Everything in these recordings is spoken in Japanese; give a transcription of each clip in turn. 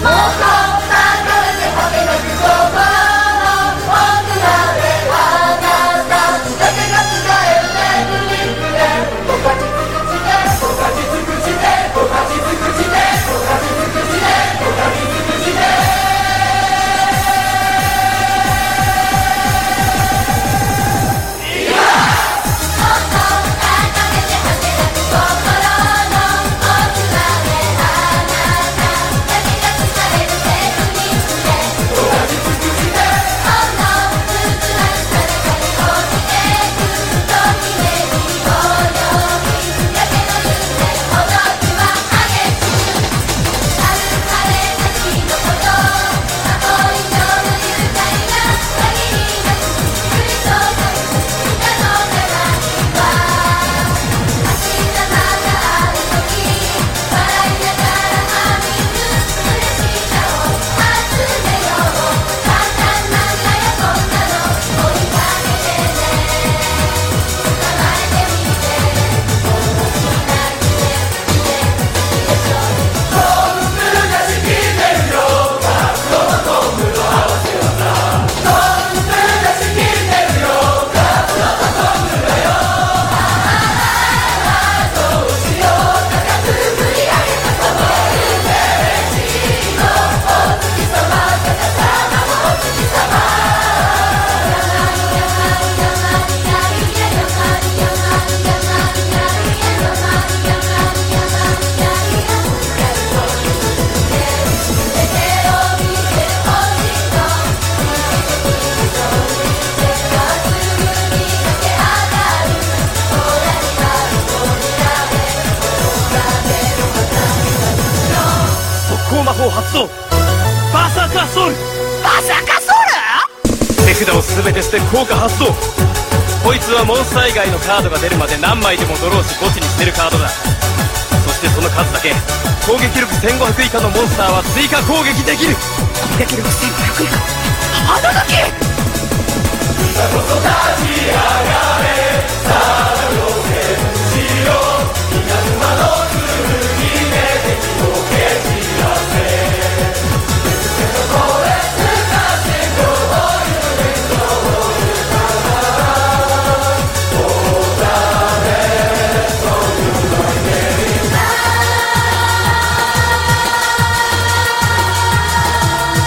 魔法発動。バーサーカーソウル。 バーサーカーソウル。 手札を全て捨て効果発動。こいつはモンスター以外のカードが出るまで何枚でもドローし墓地に捨てるカードだ。そしてその数だけ攻撃力1500以下のモンスターは追加攻撃できる。 攻撃力1500以下。あの時さこそ立ち上がれ、さあよけしよう。稲妻の剣で敵を蹴散らせ。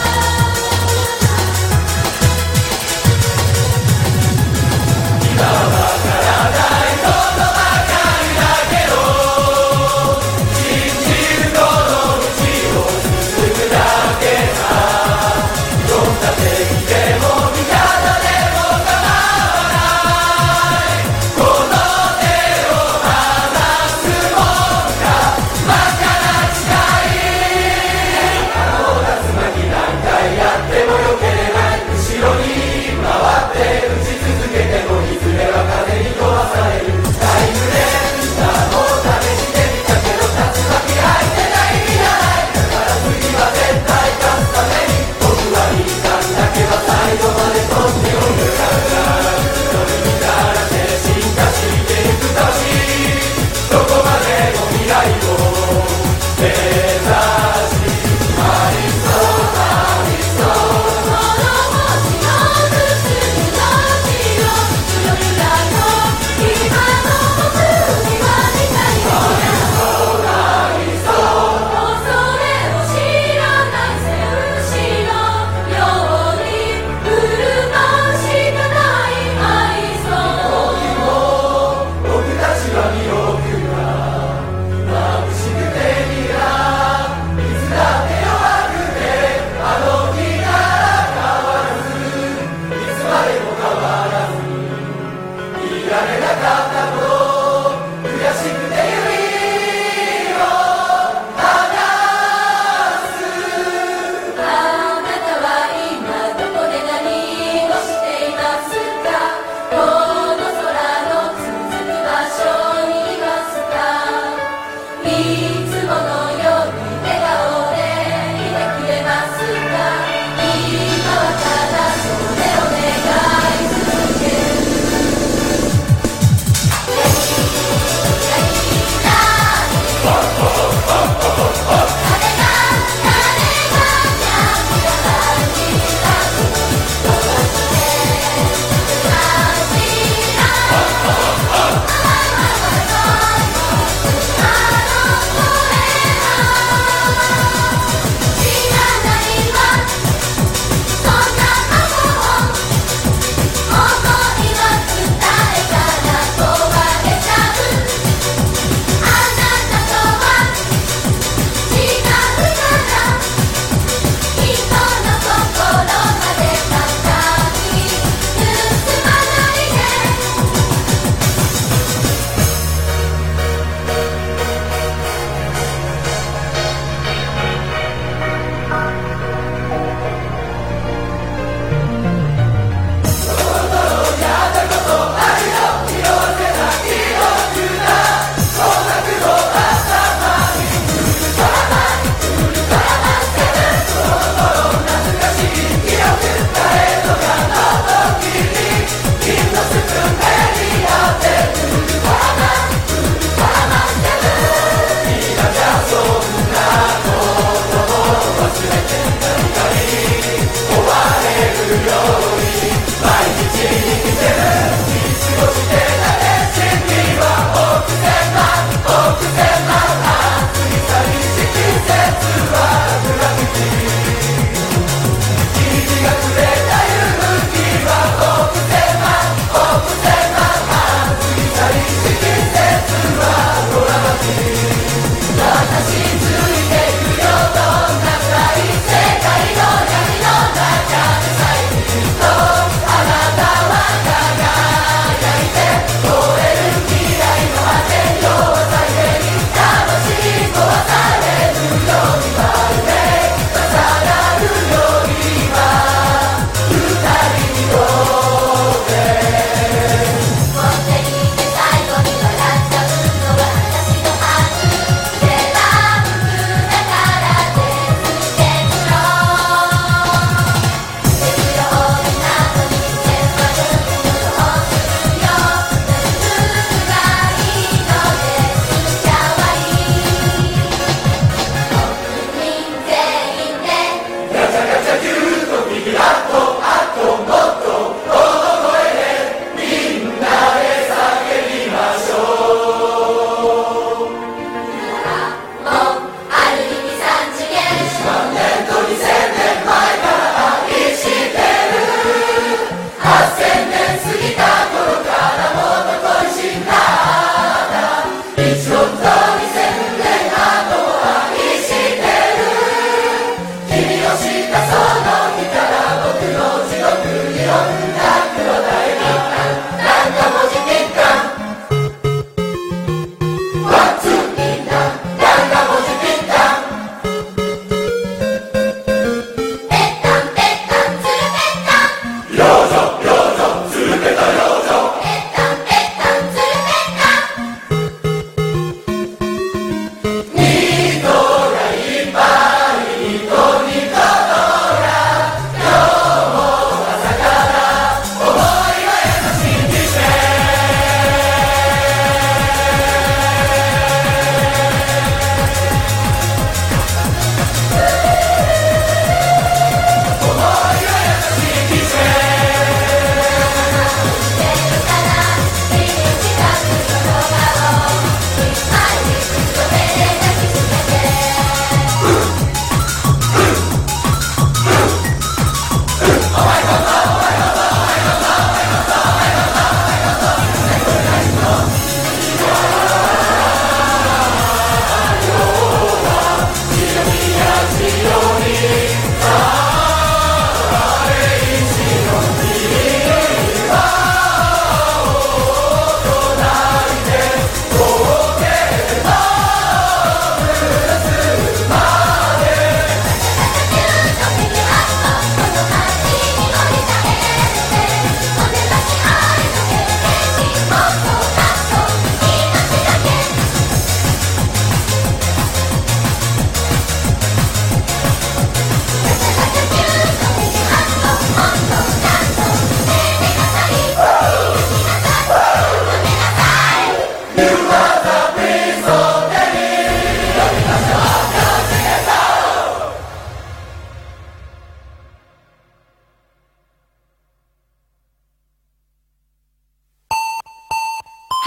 今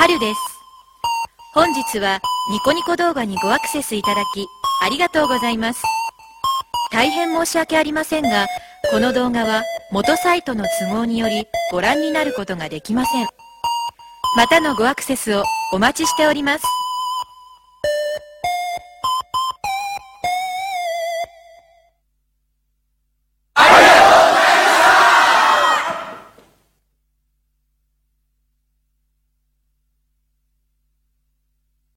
春です。本日はニコニコ動画にごアクセスいただきありがとうございます。大変申し訳ありませんが、この動画は元サイトの都合によりご覧になることができません。またのごアクセスをお待ちしております。